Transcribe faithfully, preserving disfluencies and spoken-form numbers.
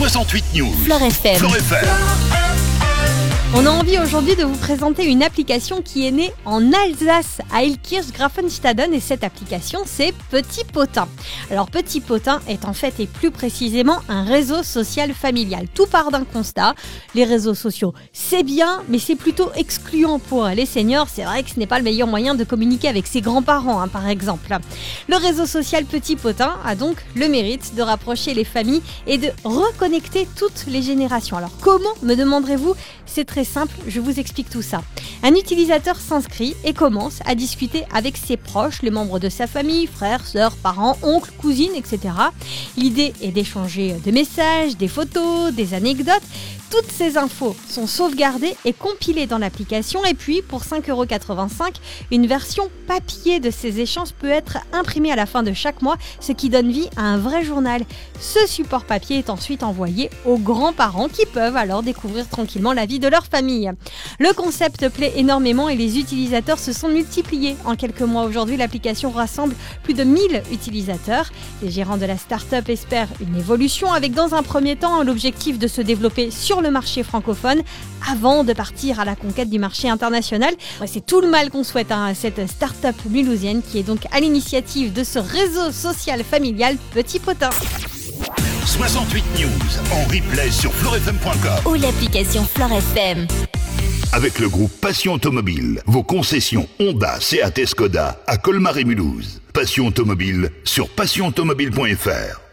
soixante-huit News. Fleur F M. Fleur F M. On a envie aujourd'hui de vous présenter une application qui est née en Alsace, à Illkirch Grafenstaden, et cette application c'est Petit Potin. Alors Petit Potin est en fait et plus précisément un réseau social familial. Tout part d'un constat, les réseaux sociaux c'est bien, mais c'est plutôt excluant pour les seniors. C'est vrai que ce n'est pas le meilleur moyen de communiquer avec ses grands-parents, hein, par exemple. Le réseau social Petit Potin a donc le mérite de rapprocher les familles et de reconnecter toutes les générations. Alors comment, me demanderez-vous? C'est très simple, je vous explique tout ça. Un utilisateur s'inscrit et commence à discuter avec ses proches, les membres de sa famille, frères, sœurs, parents, oncles, cousines, et cetera. L'idée est d'échanger des messages, des photos, des anecdotes. Toutes ces infos sont sauvegardées et compilées dans l'application. Et puis, pour cinq euros quatre-vingt-cinq, une version papier de ces échanges peut être imprimée à la fin de chaque mois, ce qui donne vie à un vrai journal. Ce support papier est ensuite envoyé aux grands-parents qui peuvent alors découvrir tranquillement la vie de leur famille. Le concept plaît énormément et les utilisateurs se sont multipliés en quelques mois. Aujourd'hui, l'application rassemble plus de mille utilisateurs. Les gérants de la start-up espèrent une évolution avec, dans un premier temps, l'objectif de se développer sur le marché francophone avant de partir à la conquête du marché international. C'est tout le mal qu'on souhaite hein, à cette start-up mulhousienne qui est donc à l'initiative de ce réseau social familial Petit Potin. soixante-huit News en replay sur fleur f m point com ou l'application Fleur F M. avec le groupe Passion Automobile, vos concessions Honda, Seat et Skoda à Colmar et Mulhouse. Passion Automobile sur passion automobile point f r.